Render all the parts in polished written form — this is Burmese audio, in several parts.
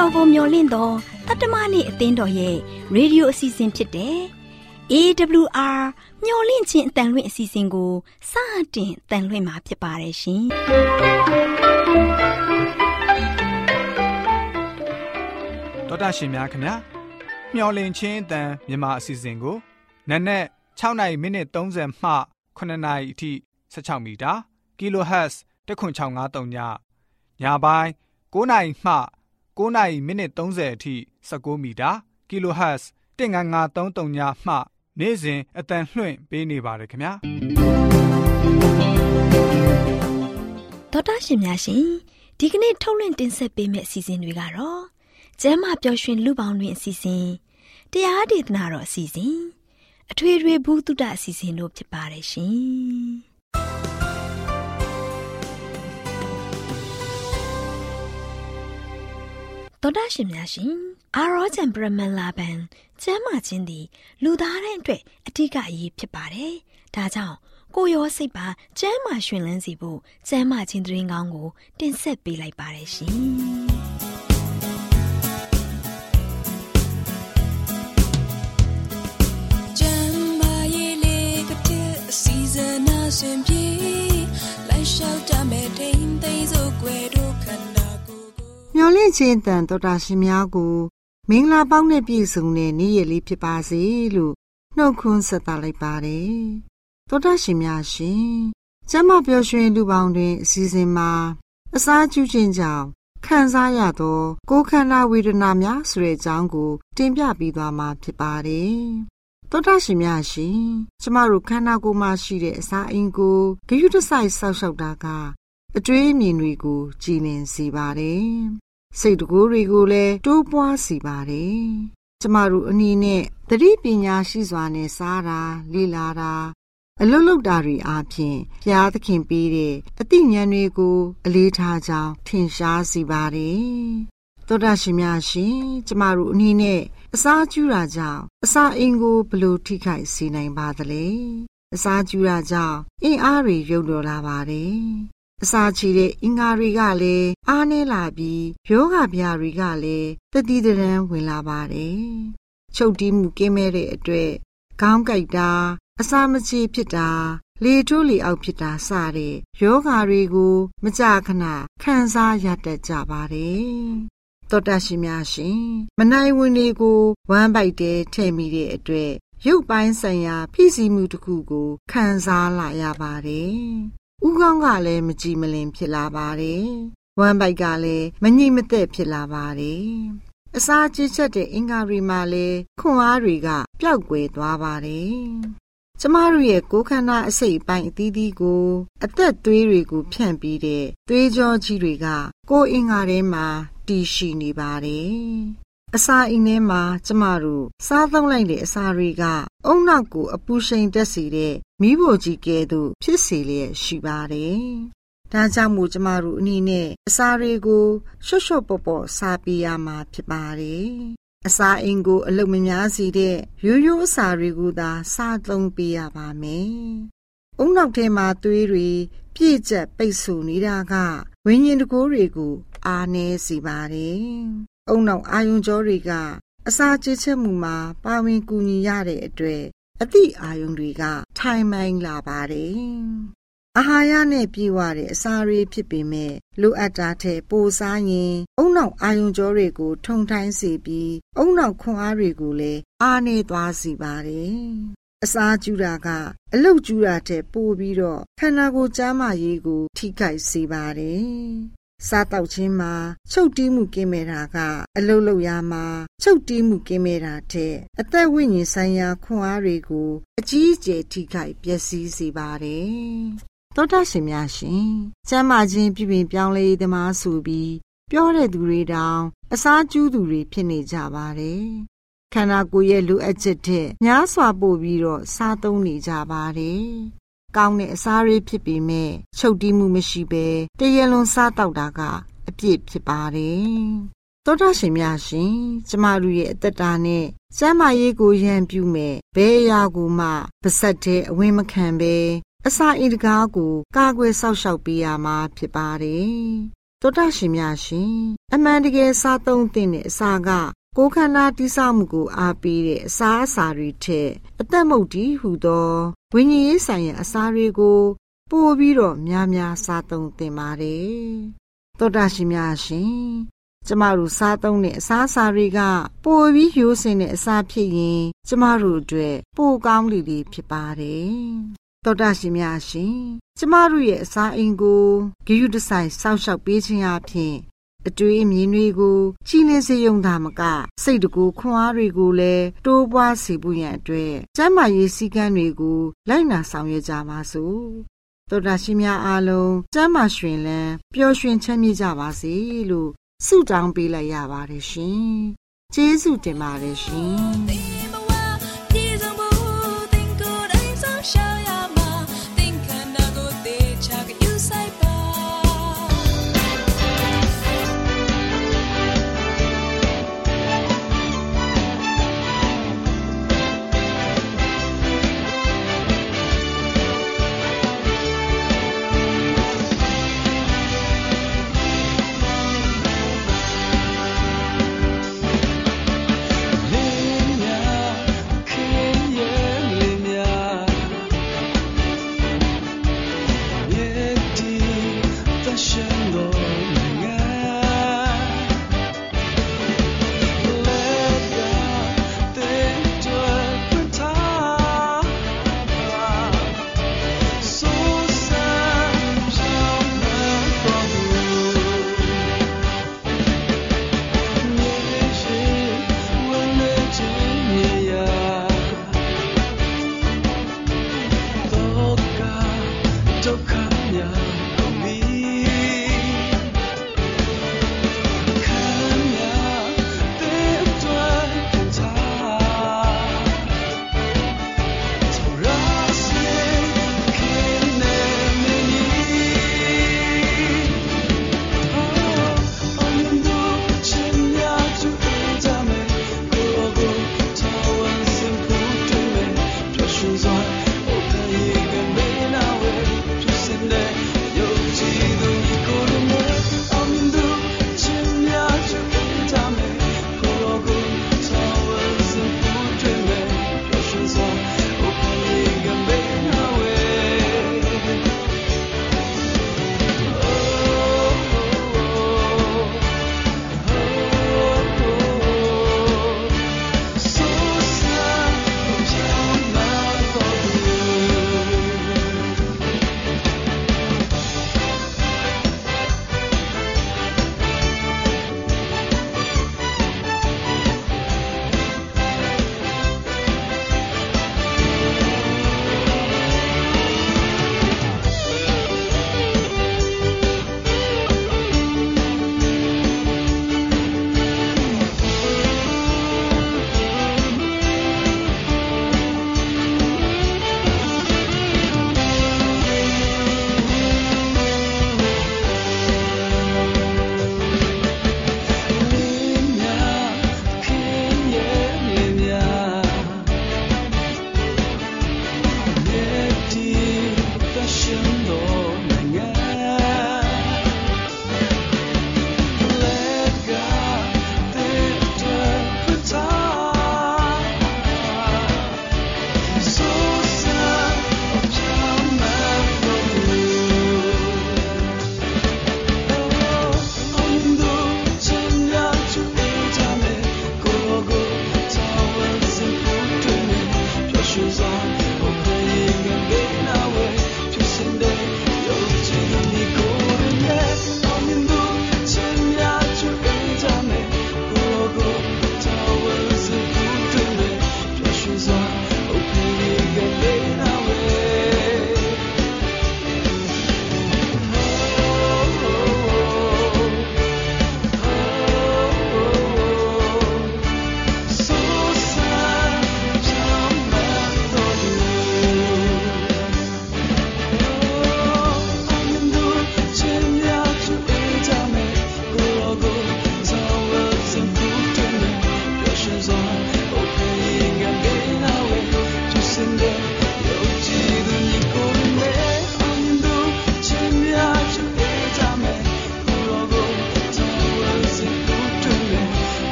တော်ကိုမျှော်လင့်တော့တတ္တမနေ့အသင်းတော်ရဲ့ရေဒီယိုအစီအစဉ်ဖြစ်တဲ့ AWR မျှော်လင့်ခြင်းအတန်လွင့်အစီအစဉ်ကိုစတင်တန်လွင့်မှာဖြစ်ပါတယ်ရှင်။ဒေါက်တာရှင်များခင်ဗျာမျှော်လင့်ခြင်းအတန်မြန်မာအစီအစဉ်ကိုနက်နက်6:30မှ9:00နာရီအထိ16မီတာ kHz 10653ညညပိုင်း9:00မှ9:30အထိ19မီတာ kHz 15533ညမှနေ့စဉ်အတန်လွှင့်ပေးနေပါတယ်ခင်ဗျာဒေါက်တာရှင်များရှင်ဒီကနေ့ထုတ်လွှင့်တင်ဆက်ပေးမယ့်အစီအစဉ်တွေကတော့ကျမ်းမာပျော်ရွှင်လူပေါင်းတွင်အစီအစဉ်တရားဒေသနာတော်အစီအစဉ်အထွေထွေဘုဒ္ဓအစီအစဉ်တို့ဖြစ်ပါတယ်ရှင်ဒေါက်တာရှင်များရှင်အာရောဂျန်ပရမန်လာဘန်ကျမ်းမာခြင်းသည်လူသားတိုင်းအတွက်အထူးအရေးဖြစ်ပါတယ်ဒါကြောင့်ကိုယ်ရောစိတ်ပါကျမ်းမာရှင်လန်းစီဖို့ကျမ်းမာခြင်းသတင်းကောင်းကိုတင်ဆက်ပေးလိုက်ပါတယ်ရှင်ကျမ်းမာရေးလေးကတဲ့အစီအစဉ်အစဉ်ပြေလိုက်လျှောက်တမဲ့တိမ်သိမ်းစို့ွယ်တို့ခန္ဓာကိုယ်မျော်လင့်ခြင်းတန်ဒေါက်တာရှင်များကိုမင်္ဂလာပေါင်းနဲ့ပြည့်စုံတဲ့နေ့ရက်လေးဖြစ်ပါစေလို့နှုတ်ခွန်းဆက်သလိုက်ပါတယ်ဒေါက်တာရှင်များရှင်ကျမ်းမာပျော်ရွှင်လူပေါင်းတွင်အစီအစဉ်မှာအစာကျူးခြင်းကြောင့်ခံစားရသောကိုယ်ခန္ဓာဝေဒနာများဆိုတဲ့အကြောင်းကိုတင်ပြပေးသွားမှာဖြစ်ပါတယ်ဒေါက်တာရှင်များရှင်ကျမတို့ခန္ဓာကိုယ်မှာရှိတဲ့အစာအိမ်ကိုဂရုတစိုက်ဆောက်ရှောက်တာကအတွေးအမြင်တွေကိုကြည်လင်စေပါတယ်စိတ်တကူတွေကိုလည်းတိုးပွားစေပါတယ်ကျမတို့အနေနဲ့သတိပညာရှိစွာနဲ့စားတာလေ့လာတာအလုပ်လုပ်တာတွေအားဖြင့်ဘုရားသခင်ပေးတဲ့အသိဉာဏ်တွေကိုအလေးထားကြောင်းထင်ရှားစေပါတယ်သောတာရှင်များရှင်ကျမတို့အနေနဲ့အစာကျူးတာကြောင့်အစာအိမ်ကိုဘယ်လိုထိခိုက်စေနိုင်ပါသလဲအစာကျူးတာကြောင့်အင်အားတွေရုပ်တော်လာပါတယ်အစာချီတဲ့အင်္ဂါတွေကလည်းအားနည်းလာပြီးယောဂဗျာတွေကလည်းတတိတရန်ဝင်လာပါတယ်ချုပ်တီးမှုကင်းမဲ့တဲ့အတွက်ခေါင်းကိုက်တာအစာမချေဖြစ်တာလေထိုးလေအောက်ဖြစ်တာစတဲ့ယောဂါတွေကိုမကြာခဏခံစားရတတ်ကြပါတယ်သောတာရှင်များရှင်မနိုင်ဝင်တွေကိုဝမ်းပိုက်တဲ့ထဲ့မိတဲ့အတွက်ရုပ်ပိုင်းဆိုင်ရာဖိစီးမှုတစ်ခုကိုခံစားလာရပါတယ်ဥကောင်းကလည်းမကြည်မလင်ဖြစ်လာပါတယ်ဝမ်းပိုက်ကလည်းမငြိမသက်ဖြစ်လာပါတယ်အစာချေချက်တဲ့အင်္ဂါတွေမှာလည်းခွန်အားတွေကပျောက်ကွယ်သွားပါတယ်ကျမတို့ရဲ့ကိုယ်ခန္ဓာအစိတ်အပိုင်းအသီးသီးကိုအသက်သွေးတွေကိုဖြန့်ပြီးတဲ့သွေးကြောကြီးတွေကကိုယ်အင်္ဂါထဲမှာတည်ရှိနေပါတယ်အစာအိမ်ထဲမှာကျမတို့စားသုံးလိုက်တဲ့အစာတွေကအုံနောက်ကိုအပူရှိန်တက်စေတဲ့မီးဖိုကြီးကဲ့သို့ဖြစ်စေလျက်ရှိပါတယ်။ဒါကြောင့်မို့ကျမတို့အနေနဲ့အစာတွေကိုရှော့ရှော့ပေါ့ပေါ့စားပေးရမှာဖြစ်ပါတယ်။အစာအိမ်ကိုအလုံမများစေတဲ့ရိုးရိုးအစာတွေကိုသာစားသုံးပေးရပါမယ်။အုံနောက်ထဲမှာသွေးတွေပြည့်ကျက်ပိတ်ဆို့နေတာကဝိညာဉ်တကိုးတွေကိုအားနည်းစေပါတယ်။အုံနောက်အာယုံကြောတွေကအစာချေချက်မှုမှာပါဝင်ကူညီရတဲ့အတွက်အသည့်အာယုံတွေကထိုင်မိုင်းလာပါတယ်။အာဟာရနဲ့ပြည့်ဝတဲ့အစာတွေဖြစ်ပေမဲ့လိုအပ်တာထက်ပိုစားရင်အုံနောက်အာယုံကြောတွေကိုထုံထိုင်းစေပြီးအုံနောက်ခွန်အားတွေကိုလည်းအားနည်းသွားစေပါတယ်။အစာကျူတာကအလုတ်ကျူတာထက်ပိုပြီးတော့ခန္ဓာကိုယ်ကျန်းမာရေးကိုထိခိုက်စေပါတယ်။စားတောက်ခြင်းမှာချုပ်တီးမှုကင်းမဲ့တာကအလုတ်လုတ်ရမှာချုပ်တီးမှုကင်းမဲ့တာတဲ့အသက်ဝိညာဉ်ဆိုင်ရာခွန်အားတွေကိုအကြီးအကျယ်ထိခိုက်ပျက်စီးစေပါတယ်။သောတာရှင်များရှင်ကျမ်းမာခြင်းပြုပြင်ပြောင်းလဲသမားဆိုပြီးပြောတဲ့သူတွေတောင်အစားကျူးသူတွေဖြစ်နေကြပါတယ်။ခန္ဓာကိုယ်ရဲ့လိုအပ်ချက်တဲ့များစွာပို့ပြီးတော့စားသုံးနေကြပါတယ်။ကောင်းတဲ့အစာတွေဖြစ်ပေမဲ့ချုပ်တီးမှုမရှိဘဲတရလွန်စားတောက်တာကအပြစ်ဖြစ်ပါတယ်။သောတာရှင်များရှင်ကျမတို့ရဲ့အသက်တာနဲ့ကျမ်းမာရေးကိုရန်ပြုမဲ့ဘယ်အရာကိုမှပါစက်တဲ့အဝင်မခံဘဲအစာအိမ်တကားကိုကာကွယ်ဆောက်ရှောက်ပေးရမှာဖြစ်ပါတယ်တောတာရှင်များရှင်အမှန်တကယ်စားသုံးတဲ့အစာကကိုယ်ခန္ဓာတိဆောက်မှုကိုအားပေးတဲ့အစာအစာတွေထက်အသက်မုတ်တီဟူသောဝိညာဉ်ရေးဆိုင်ရာအစာတွေကိုပို့ပြီးတော့များများစားသုံးသင့်ပါတယ်တောတာရှင်များရှင်ကျမတို့စားသုံးတဲ့အစာအစာတွေကပိုပြီးရိုးစင်တဲ့အစာဖြစ်ရင်ကျမတို့အတွက်ပိုကောင်းလေလေဖြစ်ပါတယ်တောတာရှင်များရှင်ကျမတို့ရဲ့အစာအိမ်ကိုဂရုတစိုက်စောင့်ရှောက်ပေးခြင်းအပြင်အတွေ့အမြင်တွေကိုကြီးလင်းစေရုံသာမကစိတ်တကူခွန်အားတွေကိုလည်းတိုးပွားစေဖို့ရန်အတွက်ကျန်းမာရေးစည်းကမ်းတွေကိုလိုက်နာဆောင်ရွက်ကြပါစို့တောတာရှင်များအားလုံးကျန်းမာရွှင်လန်းပျော်ရွှင်ချမ်းမြေ့ကြပါစေလို့ဆုတောင်းပေးလိုက်ရပါတယ်ရှင်ကျေးဇူးတင်ပါတယ်ရှင်ရ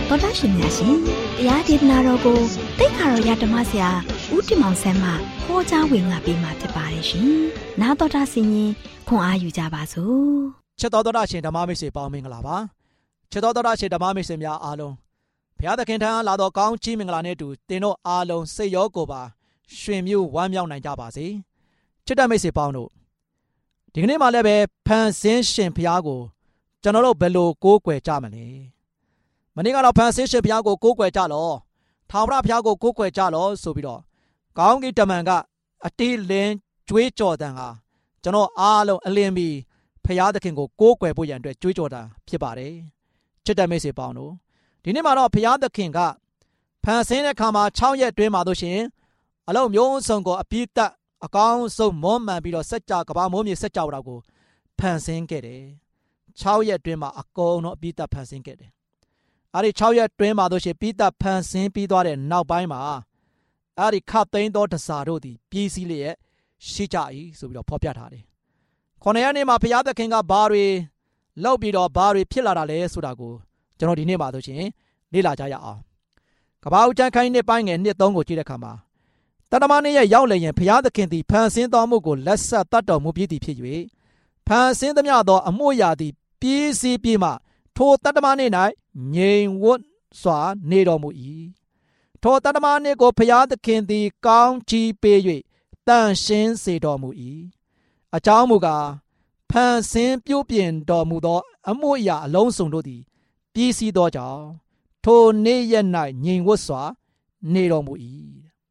သောတာရှင်များရှင်တရားဒေသနာတော်ကိုတိတ်ခါတော်ရဓမ္မဆရာဦးတင်မောင်ဆန်းမှဟောကြားဝင်ငါပေးมาဖြစ်ပါတယ်ရှင်။နာတော်တာဆင်ရင်ခွန်အားယူကြပါစို့။ချစ်တော်သောတာရှင်ဓမ္မမိတ်ဆွေပေါင်းမင်္ဂလာပါ။ချစ်တော်သောတာရှင်ဓမ္မမိတ်ဆွေများအားလုံးဘုရားသခင်ထံလာတော်ကောင်းချီးမင်္ဂလာနဲ့တူတင်တို့အားလုံးစိတ်ရောကိုယ်ပါရှင်မြူဝမ်းမြောက်နိုင်ကြပါစေ။ချစ်တဲ့မိတ်ဆွေပေါင်းတို့ဒီကနေ့မှလည်းပဲဖန်ဆင်းရှင်ဘုရားကိုကျွန်တော်တို့ဘယ်လိုကိုးကွယ်ကြမလဲ။မနေ့ကတော့ဖန်ဆင်းရှင်ဘုရားကိုကိုးကွယ်ကြလော။ထာဝရဘုရားကိုကိုးကွယ်ကြလောဆိုပြီးတော့ကောင်းကင်တမန်ကအတီးလင်းကြွေးကြော်တန်ဟာကျွန်တော်အားလုံးအလင်းပြီးဘုရားသခင်ကိုကိုးကွယ်ဖို့ရန်အတွက်ကြွေးကြော်တာဖြစ်ပါတယ်။ချစ်တဲ့မိတ်ဆွေပေါင်းတို့ဒီနေ့မှာတော့ဘုရားသခင်ကဖန်ဆင်းတဲ့ခါမှာ6ရက်တွင်းမှာတို့ရှင်အလုံးမျိုးစုံကိုအပြည့်တက်အကောင်းဆုံးမွမ်းမံပြီးတော့စัจ जा ကဘာမိုးမြေစัจ जा တော်ကိုဖန်ဆင်းခဲ့တယ်6ရက်တွင်းမှာအကုန်လုံးအပြည့်တက်ဖန်ဆင်းခဲ့တယ်အဲ့ဒီ6ရက်တွင်းမှာတို့ရှင်ပြည့်တက်ဖန်ဆင်းပြီးသွားတဲ့နောက်ပိုင်းမှာအဲ့ဒီခတ်သိမ်းသောတစားတို့သည်ပြည်စည်းလျက်ရှိကြ၏ဆိုပြီးတော့ဖော်ပြထားတယ်9ရက်နေ့မှာဘုရားသခင်ကဘာတွေလောက်ပြီးတော့ဘာတွေဖြစ်လာတာလဲဆိုတာကိုကျွန်တော်ဒီနေ့မှာဆိုရှင်လေ့လာကြရအောင်ကဘာဦးကျမ်းခန်းနှစ်ပိုင်းငယ်1 3ကိုကြည့်တဲ့အခါမှာတတမနေ့ရဲ့ရောက်လျင်ဘုရားသခင်သည်ဖန်ဆင်းတော်မူကိုလက်ဆက်တတ်တော်မူပြီးသည်ဖြစ်၍ဖန်ဆင်းသမျှသောအမှုရာသည်ပြည်စည်းပြီးမှထိုတတမနေ့၌ငြိမ်ဝတ်စွာနေတော်မူ၏ထိုတတမနေ့ကိုဘုရားသခင်သည်ကောင်းချီးပေး၍တန်ရှင်းစေတော်မူ၏အကြောင်းမူကားဖန်ဆင်းပြုပြင်တော်မူသောအမှုရာအလုံးစုံတို့သည်ပြည်စည်းသောကြောင့်ထိုနေ့ရက်၌ငြိမ်ဝတ်စွာနေတော်မူ၏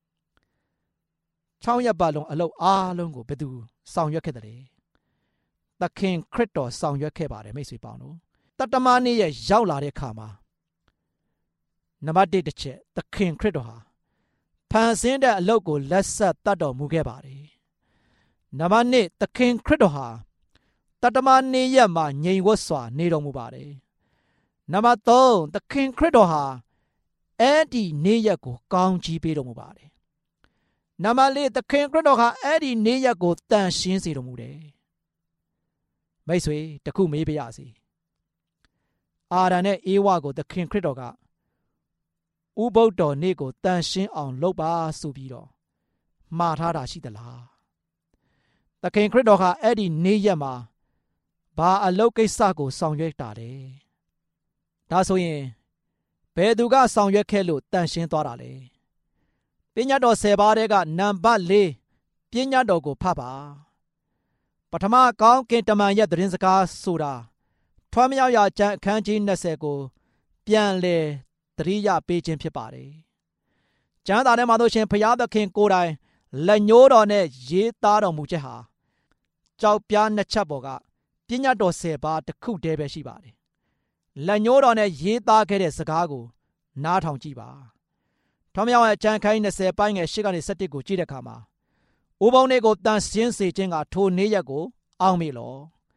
6ရက်ပတ်လုံးအလုပ်အားလုံးကိုဘယ်သူဆောင်ရွက်ခဲ့တယ်လဲသခင်ခရစ်တော်ဆောင်ရွက်ခဲ့ပါတယ်မိတ်ဆွေပေါင်းတို့တတမနေ့ရဲ့ရောက်လာတဲ့အခါမှာနံပါတ်1တစ်ချက်သခင်ခရစ်တော်ဟာဖန်ဆင်းတဲ့အလုပ်ကိုလက်ဆက်တတ်တော်မူခဲ့ပါတယ်နံပါတ်2သခင်ခရစ်တော်ဟာတတမနေ့ရက်မှာငြိမ်ဝတ်စွာနေတော်မူပါတယ်နံပါတ်3သခင်ခရစ်တော်ဟာအဲ့ဒီနေ့ရက်ကိုကောင်းချီးပေးတော်မူပါတယ်နံပါတ်4သခင်ခရစ်တော်ဟာအဲ့ဒီနေ့ရက်ကိုတန်ရှင်းစေတော်မူတယ်မိတ်ဆွေတခုမေးပြရစီအာရန်နဲ့အေဝါကိုသခင်ခရစ်တော်ကဥပုသ်တော်နေ့ကိုတန်ရှင်းအောင်လုပ်ပါဆိုပြီးတော့မှားထားတာရှိသလားသခင်ခရစ်တော်ဟာအဲ့ဒီနေ့ရက်မှာဘာအလုပ်ကိစ္စကိုဆောင်ရွက်တာလဲဒါဆိုရင်ဘယ်သူကဆောင်ရွက်ခဲ့လို့တန်ရှင်းသွားတာလဲပညတ်တော်10ပါးထဲကနံပါတ်4ပညတ်တော်ကိုဖတ်ပါပထမကောင်းကင်တမန်ရဲ့သတင်းစကားဆိုတာထွမ်းမြောက်ရာကျမ်းအခန်းကြီး20ကိုပြန်လည်သတိရပေးခြင်းဖြစ်ပါတယ်ကျမ်းစာထဲမှာတို့ရှင်ဘုရားသခင်ကိုယ်တိုင်လက်ညှိုးတော်နဲ့ရေးသားတော်မူချက်ဟာကြောက်ပြားနှစ်ချက်ပေါ်ကပညတ်တော်10ပါးတစ်ခုတည်းပဲရှိပါတယ်လက်ညှိုးတော်နဲ့ရေးသားခဲ့တဲ့စကားကိုနားထောင်ကြည့်ပါထွမ်းမြောက်ရာကျမ်းခိုင်း20ပိုင်းငယ်8ကနေ17ကိုကြည့်တဲ့အခါမှာဥပုံနေ့ကိုတန်ရှင်းစေခြင်းကထိုနေ့ရက်ကိုအောက်မေ့လော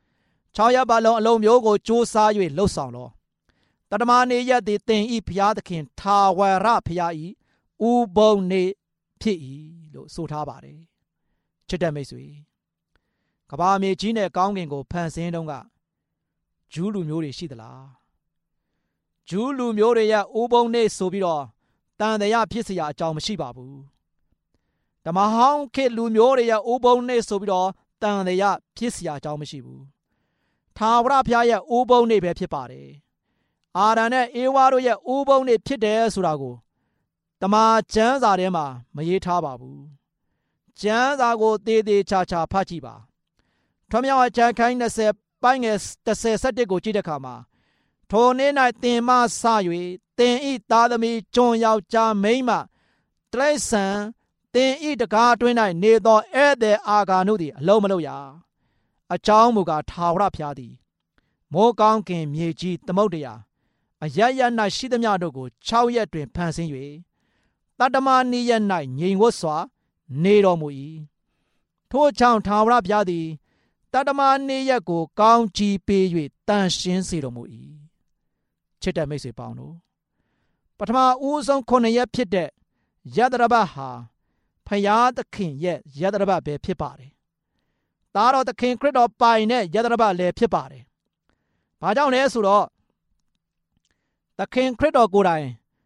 6ရက်ပတ်လုံးအလုံးမျိုးကိုစူးစား၍လှုပ်ဆောင်လောတတမနေ့ရက်သည်သင်ဤဘုရားသခင်ထာဝရဘုရားဤဥပုံနေ့ဖြစ်၏လို့ဆိုထားပါတယ်ချစ်တဲ့မိတ်ဆွေကဘာမြေကြီးနဲ့ကောင်းကင်ကိုဖန်ဆင်းတုန်းကဂျူးလူမျိုးတွေရှိသလားဂျူးလူမျိုးတွေရဲ့ဥပုံနေ့ဆိုပြီးတော့တန်တရားဖြစ်เสียအကြောင်းမရှိပါဘူးဓမ္မဟောင်းခေတ်လူမျိုးတွေရဲ့ဥပုံနေ့ဆိုပြီးတော့တန်တရားဖြစ်เสียအကြောင်းမရှိဘူးထာဝရဘုရားရဲ့ဥပုံနေ့ပဲဖြစ်ပါတယ်အာရန်နဲ့အေဝါတို့ရဲ့ဥပုံနေ့ဖြစ်တယ်ဆိုတာကိုတမန်ကျမ်းစာထဲမှာမရေးထားပါဘူးကျမ်းစာကိုသေသေးချာချာဖတ်ကြည့်ပါထွမ်းမြောက်ကျမ်းခိုင်း20ပိုင်းငယ်17ကိုကြည့်တဲ့အခါမှာထိုနေ့၌သင်မဆ၍သင်ဤသားသမီးကျွန်ယောက်ျားမိန်းမတရိษံသင်ဤတကားအတွင်း၌နေသောဧည့်သည်အာဂါနုသည်အလုံးမလုံးရအကြောင်းမူကားထာဝရဘုရားသည်မိုးကောင်းကင်မြေကြီးသမုဒ္ဒရာအရရ၌ရှိသမျှတို့ကို6ရက်တွင်ဖန်ဆင်း၍တတမနေ့ရက်၌ငြိမ်ဝတ်စွာနေတော်မူ၏ထို့ကြောင့်ထာဝရဘုရားသည်တတမနေ့ရက်ကိုကောင်းချီးပေး၍တန်ရှင်းစေတော်မူ၏ချစ်တဲ့မိတ်ဆွေပေါင်းတို့ပထမဦးဆုံး9ရက်ဖြစ်တဲ့ယသရဘဟာဖယားသခင်ရဲ့ယသရဘပဲဖြစ်ပါတယ်။ဒါတော့သခင်ခရစ်တော်ပိုင်တဲ့ယသရဘလည်းဖြစ်ပါတယ်။ဘာကြောင့်လဲဆိုတော့သခင်ခရစ်တော်ကိုယ်တိုင်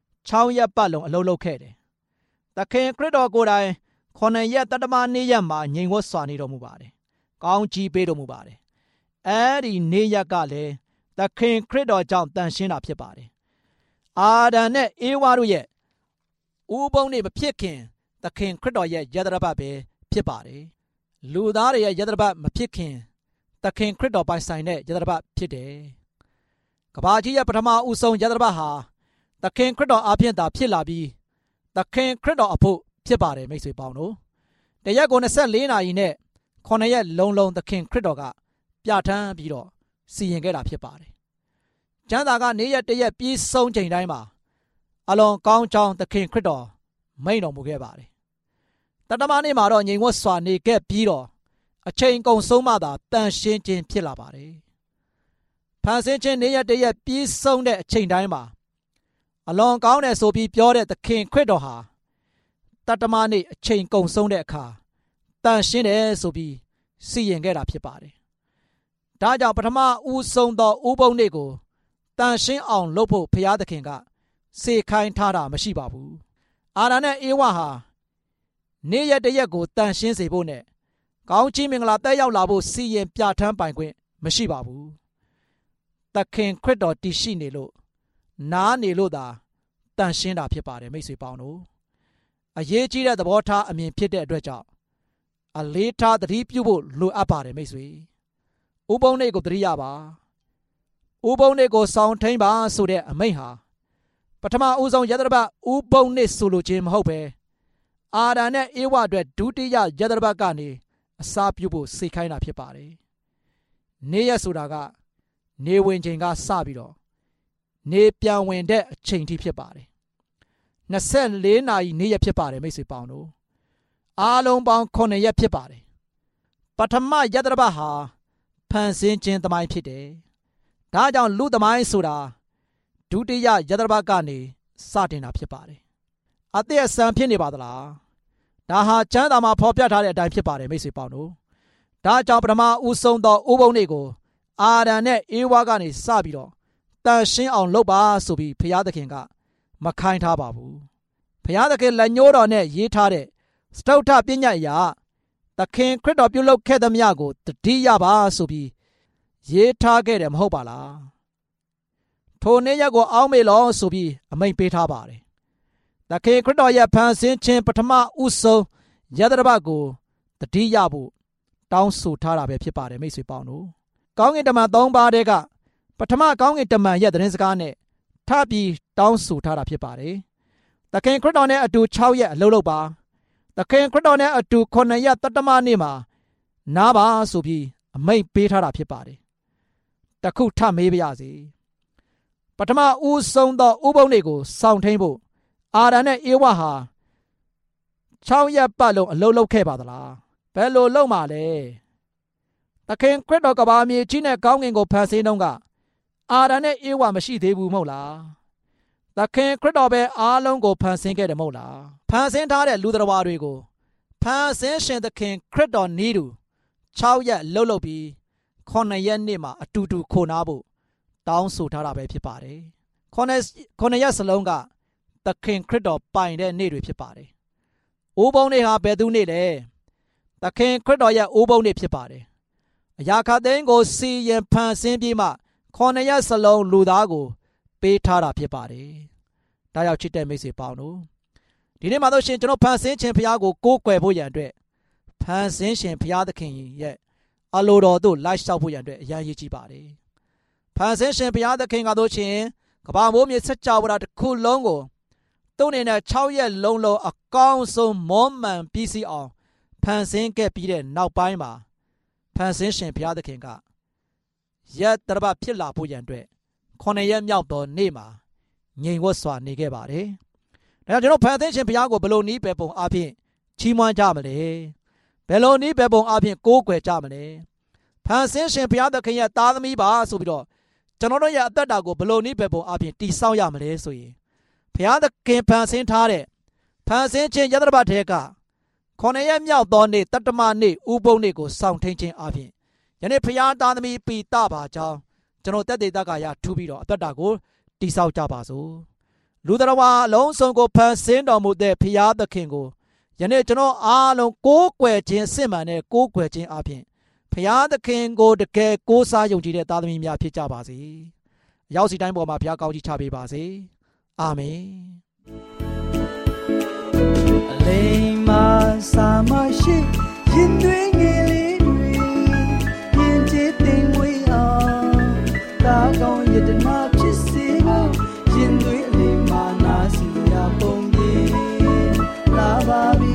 6ရက်ပတ်လုံးအလုပ်လုပ်ခဲ့တယ်သခင်ခရစ်တော်ကိုယ်တိုင်9ရက်တတ္တမနေ့ရက်မှာငြိမ်ဝတ်စွာနေတော်မူပါတယ်ကောင်းကြီးပေးတော်မူပါတယ်အဲ့ဒီနေ့ရက်ကလည်းသခင်ခရစ်တော်ကြောင့်တန်ရှင်းတာဖြစ်ပါတယ်အာဒံနဲ့အေဝါတို့ရဲ့ဥပုံနေမဖြစ်ခင်သခင်ခရစ်တော်ရဲ့ယသရပတ်ပဲဖြစ်ပါတယ်လူသားတွေရဲ့ယသရပတ်မဖြစ်ခင်သခင်ခရစ်တော်ပိုင်ဆိုင်တဲ့ယသရပတ်ဖြစ်တယ်ကမ္ဘာကြီးရဲ့ပထမဦးဆုံးယသရပတ်ဟာသခင်ခရစ်တော်အားဖြင့်သာဖြစ်လာပြီးသခင်ခရစ်တော်အဖို့ဖြစ်ပါတယ်မိတ်ဆွေပေါင်းတို့တရက်ကို24နာရီနဲ့9ရက်လုံးသခင်ခရစ်တော်ကပြဋ္ဌာန်းပြီးတော့စီရင်ခဲ့တာဖြစ်ပါတယ်ကျမ်းစာကနေရက်တရက်ပြီးဆုံးချိန်တိုင်းမှာအလွန်ကောင်းချောင်းသခင်ခရစ်တော်မိန့်တော်မူခဲ့ပါတယ်တတမနေ့မှာတော့ငြိမ်ဝတ်စွာနေခဲ့ပြီးတော့အချိန်ကုန်ဆုံးမှသာတန်ရှင်းခြင်းဖြစ်လာပါတယ်ဖန်ဆင်းခြင်းနေရက်တရက်ပြီးဆုံးတဲ့အချိန်တိုင်းမှာအလွန်ကောင်းတယ်ဆိုပြီးပြောတဲ့သခင်ခရစ်တော်ဟာတတမနေ့အချိန်ကုန်ဆုံးတဲ့အခါတန်ရှင်းတယ်ဆိုပြီးစီရင်ခဲ့တာဖြစ်ပါတယ်ဒါကြောင့်ပထမဦးဆုံးသောဥပုံနေ့ကိုတန်ရှင်းအောင်လုပ်ဖို့ဘုရားသခင်ကစေခိုင်းထားတာမရှိပါဘူးအာဒံနဲ့အေဝါဟာနေ့ရက်တရက်ကိုတန်ရှင်းစေဖို့နဲ့ကောင်းချီးမင်္ဂလာတက်ရောက်လာဖို့စီရင်ပြဋ္ဌာန်းပိုင်ခွင့်မရှိပါဘူးသခင်ခရစ်တော်တည်ရှိနေလို့နားနေလို့သာတန်ရှင်းတာဖြစ်ပါတယ်မိတ်ဆွေပေါင်းတို့အရေးကြီးတဲ့သဘောထားအမြင်ဖြစ်တဲ့အတွက်ကြောင့်အလေးထားသတိပြုဖို့လိုအပ်ပါတယ်မိတ်ဆွေဥပုံနေ့ကိုသတိရပါဥပုံနေ့ကိုစောင့်ထိန်ပါဆိုတဲ့အမိန့်ဟာပထမဦးဆုံးယသရပတ်ဥပုံနေ့ဆိုလိုခြင်းမဟုတ်ပဲအာဒံနဲ့အေဝအတွက်ဒုတိယယသရပတ်ကနေအစာပြုဖို့စေခိုင်းတာဖြစ်ပါတယ်နေ့ရက်ဆိုတာကနေဝင်ချိန်ကစပြီးတော့နေပြန်ဝင်တဲ့အချိန်ထိဖြစ်ပါတယ်24နာရီနေ့ရက်ဖြစ်ပါတယ်မိတ်ဆွေပေါင်းတို့အားလုံးပေါင်း9ရက်ဖြစ်ပါတယ်ပထမယသရပတ်ဟာဖန်ဆင်းခြင်းသမိုင်းဖြစ်တယ်ဒါကြောင့်လူသမိုင်းဆိုတာဒုတိယယသရပတ်ကနေစတင်တာဖြစ်ပါတယ်အသက်အဆန်ဖြစ်နေပါသလားဒါဟာကျမ်းစာမှာဖော်ပြထားတဲ့အတိုင်းဖြစ်ပါတယ်မိတ်ဆွေပေါင်းတို့ဒါကြောင့်ပထမဦးဆုံးသောဥပုံနေ့ကိုအာဒံနဲ့အေဝါကနေစပြီးတော့တန်ရှင်းအောင်လုပ်ပါဆိုပြီးဘုရားသခင်ကမခိုင်းထားပါဘူးဘုရားသခင်လက်ညှိုးတော်နဲ့ရေးထားတဲ့စတုတ္ထပညတ်အရာသခင်ခရစ်တော်ပြုလုပ်ခဲ့သမျှကိုတတိယပါဆိုပြီးရေးထားခဲ့တယ်မဟုတ်ပါလားထိုနေ့ရက်ကိုအောက်မေ့လို့ဆိုပြီးအမိန့်ပေးထားပါတယ်သခင်ခရစ်တော်ရဲ့ဖန်ဆင်းခြင်းပထမဦးဆုံးယသရပတ်ကိုတတိယဖို့တောင်းဆိုထားတာပဲဖြစ်ပါတယ်မိတ်ဆွေပေါင်းတို့ကောင်းကင်တမန်3ပါးတည်းကပထမကောင်းကင်တမန်ရဲ့သတင်းစကားနဲ့ထပ်ပြီးတောင်းဆိုထားတာဖြစ်ပါတယ်သခင်ခရစ်တော်နဲ့အတူ6ရက်အလုပ်လုပ်ပါသခင်ခရစ်တော်နဲ့အတူ9ရက်တတ္တမနေ့မှာနားပါဆိုပြီးအမိန့်ပေးထားတာဖြစ်ပါတယ်တခုထပ်မေးပါရစေပထမဦးဆုံးသောဥပုံနေ့ကိုစောင့်ထိန်ဖို့အာဒံနဲ့အေဝါဟာ6ရက်ပတ်လုံးအလုပ်လုပ်ခဲ့ပါသလားဘယ်လိုလုပ်မှာလဲသခင်ခရစ်တော်ကဘာမြေကြီးနဲ့ကောင်းကင်ကိုဖန်ဆင်းတော့ကအာဒံနဲ့အေဝါမရှိသေးဘူးမဟုတ်လားသခင်ခရစ်တော်ပဲအားလုံးကိုဖန်ဆင်းခဲ့တယ်မဟုတ်လားဖန်ဆင်းထားတဲ့လူတော်ဘာတွေကိုဖန်ဆင်းရှင်သခင်ခရစ်တော်နည်းတူ6ရက်လှုပ်လှုပ်ပြီး9ရက်နေ့မှာအတူတူခိုနာဖို့တောင်းဆိုထားတာပဲဖြစ်ပါတယ်9ရက်စလုံးကသခင်ခရစ်တော်ပိုင်တဲ့နေ့တွေဖြစ်ပါတယ်။အိုးပုံနေ့ဟာဘယ်သူနေ့လဲ။သခင်ခရစ်တော်ရဲ့အိုးပုံနေ့ဖြစ်ပါတယ်။အရာခသိန်းကိုစီရင်ဖန်ဆင်းပြီးမှ9ရက်စလုံးလူသားကိုပေးထားတာဖြစ်ပါတယ်။ဒါကြောင့်ချစ်တဲ့မိတ်ဆွေပေါင်းတို့ဒီနေ့မှာတော့ရှင်ကျွန်တော်ဖန်ဆင်းခြင်းဘုရားကိုကိုးကွယ်ဖို့ရန်အတွက်ဖန်ဆင်းရှင်ဘုရားသခင်ရဲ့အလိုတော်သို့လိုက်လျှောက်ဖို့ရန်အတွက်အရန်ရည်ကြီးပါတယ်။ဖန်ဆင်းရှင်ဘုရားသခင်ကတော့ရှင်ကမ္ဘာမိုးမြေစัจ java တစ်ခုလုံးကိုသူ့အနေနဲ့6ရက်လုံးအကောင်းဆုံးမောမှန်ပြီးစီအောင်ဖန်ဆင်းခဲ့ပြီးတဲ့နောက်ပိုင်းမှာဖန်ဆင်းရှင်ဘုရားသခင်ကရက်တရပတ်ဖြစ်လာဖို့ရန်အတွက်9ရက်မြောက်သောနေ့မှာငြိမ်ဝတ်စွာနေခဲ့ပါတယ်။ဒါကြောင့်ကျွန်တော်ဖန်ဆင်းရှင်ဘုရားကိုဘယ်လိုနည်းပဲပုံအပြင်ချီးမွမ်းကြမလဲ။ဘယ်လိုနည်းပဲပုံအပြင်ကိုးကွယ်ကြမလဲ။ဖန်ဆင်းရှင်ဘုရားသခင်ရဲ့သားသမီးပါဆိုပြီးတော့ကျွန်တော်တို့ရဲ့အသက်တာကိုဘယ်လိုနည်းပဲပုံအပြင်တည်ဆောက်ရမလဲဆိုရင်ဘုရားသခင်ဖန်ဆင်းထားတဲ့ဖန်ဆင်းခြင်းယသရပတ်ထဲက9ရက်မြောက်သောနေ့တတ္တမနေ့ဥပုံနေ့ကိုစောင့်ထိန်ခြင်းအပြင်ယနေ့ဘုရားသားသမီးပိတပါကြောင်းကျွန်တော်တက်သေးတကရထူးပြီးတော့အသက်တာကိုတည်ဆောက်ကြပါစို့လူတော်ဝါအလုံးစုံကိုဖန်ဆင်းတော်မူတဲ့ဖျားသခင်ကိုယနေ့ကျွန်တော်အားလုံးကိုးကွယ်ခြင်းစစ်မှန်တဲ့ကိုးကွယ်ခြင်းအပြင်ဖျားသခင်ကိုတကယ်ကိုးစားယုံကြည်တဲ့သားသမီးများဖြစ်ကြပါစေ။ရောက်စီတိုင်းပေါ်မှာဖျားကောင်းကြီးချပေးပါစေ။အာမင်။အလိမ္မာစာမရှိရင်သွေးငယ်လေးတွေရင်ကျေးသိမ်ဝေးအောင်တာကောင်းယတနာဖြစ်စေဖို့ရင်သွေးအလိမ္မာနာစီရာပုံကြီးလာပါပြီ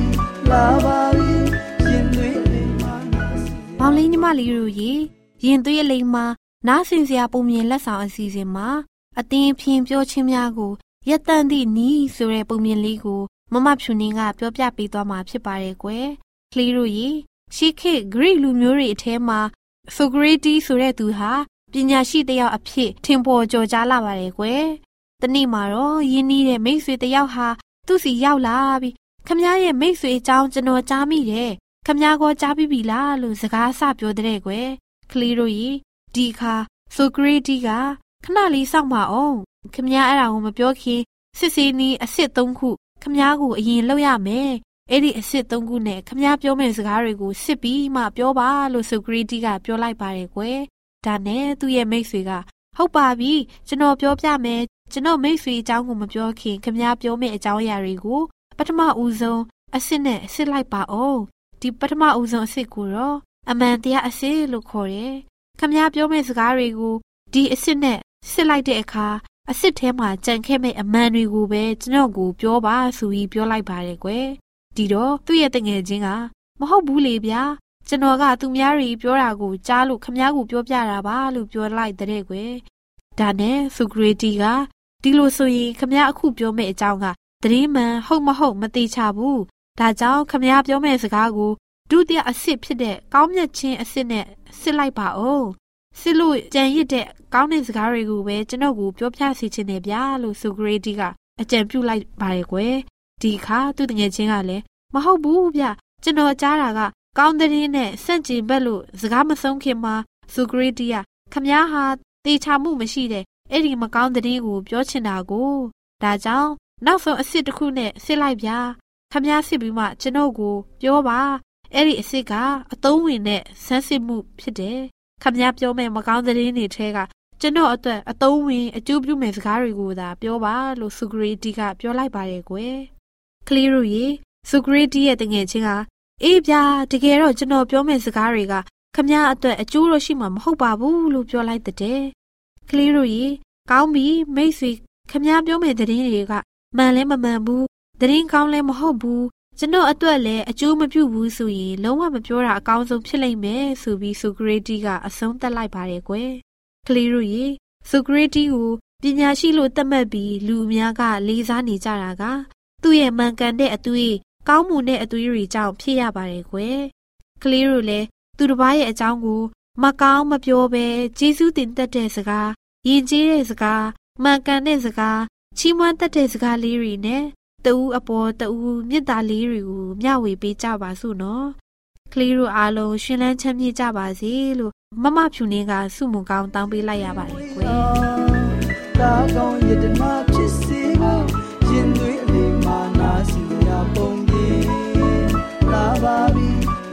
ရင်သွေးအလိမ္မာနာစီမောင်လေးညီမလေးတို့ရေရင်သွေးအလိမ္မာနားဆင်စရာပုံမြင်လက်ဆောင်အစီအစဉ်မှာအသင်ဖြင့်ပြောချင်းများကိုရက်တန့်သည့်နီးဆိုတဲ့ပုံမြင်လေးကိုမမဖြူနင်းကပြောပြပေးသွားမှာဖြစ်ပါတယ်ကွယ်ကလေးတို့ရေရှေးခေတ်ဂရိလူမျိုးတွေအထဲမှာဆိုကရေတီဆိုတဲ့သူဟာပညာရှိတစ်ယောက်အဖြစ်ထင်ပေါ်ကျော်ကြားလာပါတယ်ကွယ်တနေ့မှာတော့ယင်းနီးတဲ့မိတ်ဆွေတစ်ယောက်ဟာသူ့စီရောက်လာပြီးခမရဲ့မိတ်ဆွေအကြောင်းကျွန်တော်ကြားမိတယ်ခမကောကြားပြီးပြီလားလို့စကားဆပြောတဲ့ကွယ်ကလေးတို့ရေဒီခါဆိုကရေတီကခဏလေးစောင့်ပါအောင်ခမအဲ့ဒါကိုမပြောခင်စစ်စေးနီးအစ်စ်3ခုခမကိုအရင်လောက်ရမယ်အဲ့ဒီအစ်စ်3ခုနဲ့ခမပြောမယ့်စကားတွေကိုစစ်ပြီးမှပြောပါလို့ဆိုကရေတီကပြောလိုက်ပါတယ်ကွယ်ဒါနဲ့သူ့ရဲ့မိတ်ဆွေကဟုတ်ပါပြီကျွန်တော်ပြောပြမယ်ကျွန်တော်မိတ်ဆွေအကြောင်းကိုမပြောခင်ခမပြောမယ့်အကြောင်းအရာတွေကိုပထမဦးဆုံးအစ်စ်နဲ့စစ်လိုက်ပါအောင်ဒီပထမဦးဆုံးအစ်စ်ကိုတော့အမှန်တရားအစ်စ်လို့ခေါ်တယ်ခမပြောမယ့်စကားတွေကိုဒီအစ်စ်နဲ့စစ်လိုက်တဲ့အခါအစ်စ်ထဲမှာကြံခဲ့မဲ့အမှန်တွေကိုပဲကျွန်တော်ကိုပြောပါဆိုပြီးပြောလိုက်ပါတယ်ကွယ်ဒီတော့သူ့ရဲ့တငယ်ချင်းကမဟုတ်ဘူးလေဗျာကျွန်တော်ကသူများတွေပြောတာကိုကြားလို့ခမကိုပြောပြတာပါလို့ပြောလိုက်တဲ့ကွယ်ဒါနဲ့ဆိုကရေတီကဒီလိုဆိုရင်ခမအခုပြောမယ့်အကြောင်းကသတိမှန်ဟုတ်မဟုတ်မသိချဘူးဒါကြောင့်ခမပြောမယ့်စကားကိုဒုတိယအစ်စ်ဖြစ်တဲ့ကောင်းမြတ်ခြင်းအစ်စ်နဲ့စစ်လိုက်ပါဦးစစ်လို့ကြံရစ်တဲ့ကောင်းတဲ့စကားတွေကိုပဲကျွန်တော်ကိုပြောပြစီခြင်းနဲ့ဗျာလို့ဆိုကရေတီကအကြံပြုလိုက်ပါတယ်ကွယ်ဒီခါသူတငယ်ချင်းကလည်းမဟုတ်ဘူးဗျကျွန်တော်ကြားတာကကောင်းတဲ့နဲ့စန့်ကျင်ဘက်လို့စကားမဆုံးခင်မှာဆိုကရေတီကခမဟာတေချာမှုမရှိတဲ့အဲ့ဒီမကောင်းတဲ့ကိုပြောချင်တာကိုဒါကြောင့်နောက်ဆုံးအစ်စ်တစ်ခုနဲ့စစ်လိုက်ဗျာခမစစ်ပြီးမှကျွန်တော်ကိုပြောပါအဲ့ဒီအစ်စ်ကအသုံးဝင်တဲ့ဆန်းစစ်မှုဖြစ်တယ်ခမပြောမဲ့မကောင်းတဲ့နေထဲကကျွန်တော်အတွက်အသုံးဝင်အကျိုးပြုမဲ့စကားတွေကိုသာပြောပါလို့ဆိုကရေတီကပြောလိုက်ပါတယ်ကွယ်ကလေးတို့ရေဆိုကရေတီရဲ့တငယ်ချင်းကအေးဗျာတကယ်တော့ကျွန်တော်ပြောမဲ့စကားတွေကခမအတွက်အကျိုးတော့ရှိမှာမဟုတ်ပါဘူးလို့ပြောလိုက်တဲ့ကလေးတို့ရေကောင်းပြီမိတ်ဆွေခမပြောမဲ့သတင်းတွေကမှန်လဲမမှန်ဘူးသတင်းကောင်းလဲမဟုတ်ဘူးကျွန်တော်အတွက်လည်းအကျိုးမပြုဘူးဆိုရင်လုံးဝမပြောတာအကောင်းဆုံးဖြစ်လိမ့်မယ်ဆိုပြီးဆိုကရေတီကအဆုံးသတ်လိုက်ပါတယ်ကွယ်ကလေးတို့ရေဆိုကရေတီကိုပညာရှိလို့သတ်မှတ်ပြီးလူအများကလေးစားနေကြတာကသူ့ရဲ့မှန်ကန်တဲ့အသွေးကောင်းမှုနဲ့အသွေးတွေကြောင့်ဖြစ်ရပါတယ်ကွယ်ကလေးတို့လည်းသူတစ်ပါးရဲ့အကြောင်းကိုမကောင်းမပြောဘဲကျေးဇူးတင်တတ်တဲ့စကားယဉ်ကျေးတဲ့စကားမှန်ကန်တဲ့စကားချီးမွမ်းတတ်တဲ့စကားလေးတွေနဲ့တူအပေါ်တူမြတ်သားလေးတွေကိုမျှဝေပေးကြပါစို့နော်ကလေးတို့အားလုံးရှင်လန်းချမ်းမြေ့ကြပါစေလို့မမဖြူနင်းကဆုမွန်ကောင်းတောင်းပေးလိုက်ရပါတယ်ကွယ်တာကောင်းရတနာဖြစ်စေဖို့ရင်သွေးအလေးမာနာစီရာပုံကြီးလာပါပြီ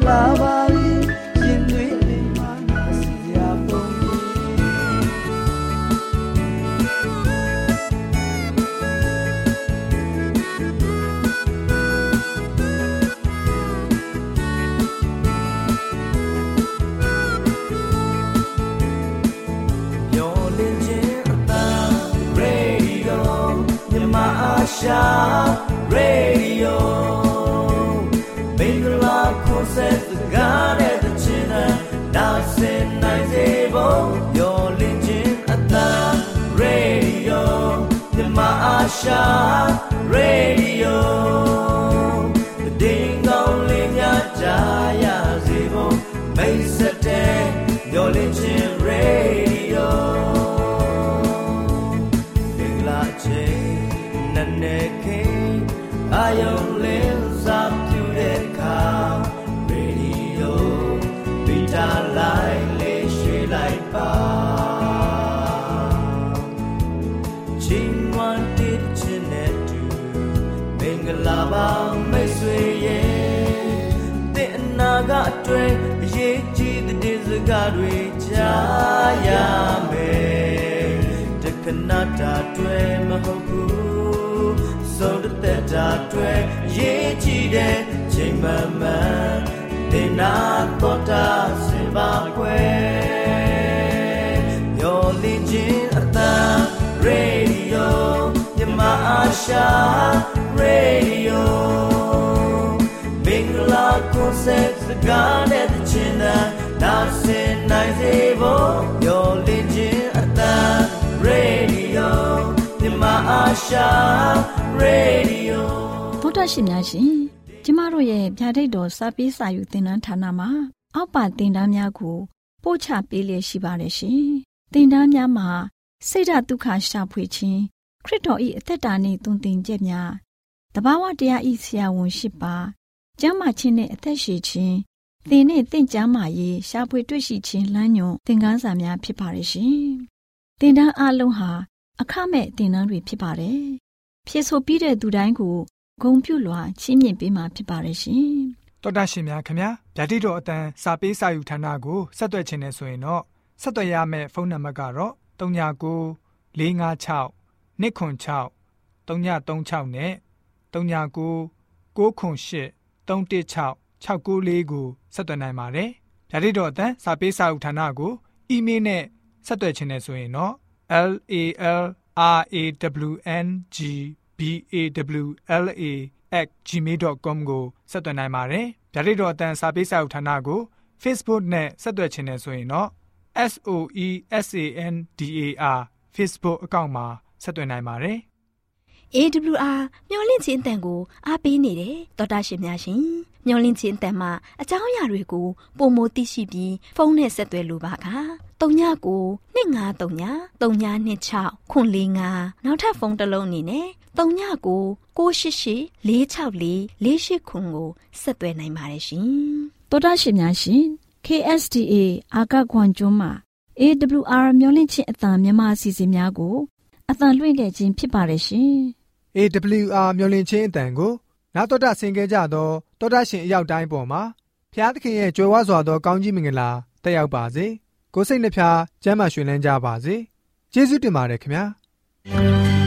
ရင်သွေးအလေးမာနာစီရာပုံရှာရေဒီယိုမင်္ဂလာကိုဆက်စကားတဲ့ချင်တဲ့ဒါစင်နိုင်စေဖို့ပြောလင်းခြင်းအတန်ရေဒီယိုမြမအားရှာရေဒီယိုဒီကောင်းလေးများကြားရစေဖို့မိတ်ဆက်တဲ့ပြောလင်းခြင်းရေဒီယိုမင်္ဂလာခြင်းနဲ့ခေအာယုံလေးစားပြုတဲ့ခါရေဒီယိုဗီတာလိုက်လေးရွှေလိုက်ပါချကတွေကြားရမယ်တခဏတာတွေ့မဟုတ်ဘူးဆုံးတဲ့တာတွေ့ရေးကြည့်တဲ့ချိန်မှန်မှန်နေနာတော့တာစင်ပါကွယ်မျောလင်းခြင်းအတန်ရေဒီယိုမြမအာရှာရေဒီယိုမင်္ဂလာကွန်ဆပ်စကားနဲ့တချင်သာနာစင်နိုင်စေဖို့မျောလင်းခြင်းအတန်ရေဒီယိုမြမအာရှာရေဒီယိုဗုဒ္ဓရှင်များရှင်ကျမတို့ရဲ့ဗျာဒိတ်တော်စာပေးစာယူသင်တန်းဌာနမှာအောက်ပါသင်တန်းများကိုပို့ချပေးလျက်ရှိပါတယ်ရှင်သင်တန်းများမှာစိတ်ဓာတ်ဒုက္ခရှာဖွေခြင်းခရစ်တော်၏အသက်တာနှင့်သွန်သင်ချက်များတဘာဝတရား၏ဆရာဝန်ရှိပါကျမ်းမာခြင်းနှင့်အသက်ရှည်ခြင်းသင်နှင့်သင်ကျမ်းမာရေးရှာဖွေတွေ့ရှိခြင်းလမ်းညွန်သင်ခန်းစာများဖြစ်ပါတယ်ရှင်သင်တန်းအလုံးဟာအခမဲ့သင်တန်းတွေဖြစ်ပါတယ်ဖြည့်ဆို့ပြီးတဲ့သူတိုင်းကိုဂုဏ်ပြုလွှာချီးမြှင့်ပေးမှာဖြစ်ပါတယ်ရှင်တော်တာရှင်များခင်ဗျာဗျာဒိတ်တော်အတန်းစာပေးစာယူဌာနကိုဆက်သွယ်ခြင်းနဲ့ဆိုရင်တော့ဆက်သွယ်ရမယ့်ဖုန်းနံပါတ်ကတော့39 656 296 336နဲ့39 98 316 694ကိုဆက်သွယ်နိုင်ပါတယ်ဗျာဒိတ်တော်အတန်းစာပေးစာယူဌာနကိုအီးမေးလ်နဲ့ဆက်သွယ်ခြင်းနဲ့ဆိုရင်တော့LALRAWNGBAWLA@gmail.com ကိုဆက်သွင်းနိုင်ပါတယ်။ဗျာဒိတ်တော်အတန်းစာပေးစာဥထာဏာကို Facebook နဲ့ဆက်သွယ်ခြင်းနဲ့ဆိုရင်တော့ SOESANDAR Facebook အကောင့်မှာဆက်သွင်းနိုင်ပါတယ်။ AWR မျော်လင့်ခြင်းအတန်ကိုအားပေးနေတယ်တော်တာရှင်များရှင်မျော်လင့်ခြင်းအတန်မှာအကြောင်းအရာတွေကိုပုံမသိရှိပြီးဖုန်းနဲ့ဆက်သွယ်လိုပါက39 253 3926 445နောက်ထပ်ဖုန်းတစ်လုံးအနေနဲ့39 688 464 489ကိုဆက်သွယ်နိုင်ပါတယ်ရှင်တော်တာရှင်များရှင် KSTA အာကခွန်ကျွန်းမှာ AWR မျော်လင့်ခြင်းအတန်မြန်မာအစီအစဉ်များကိုအတန်လွှင့်ခဲ့ခြင်းဖြစ်ပါတယ်ရှင် AWR မျော်လင့်ခြင်းအတန်ကိုနာတော်တာဆင် ခဲ့ကြသောတော်တာရှင်အရောက်တိုင်းပေါ်မှာဖျားသခင်ရဲ့ကြွယ်ဝစွာသောကောင်းကြီးမင်္ဂလာတက်ရောက်ပါစေကိုယ်စိတ်နှဖျားကျမ်းမာရွှင်လန်းကြပါစေကျေးဇူးတင်ပါတယ်ခင်ဗျာ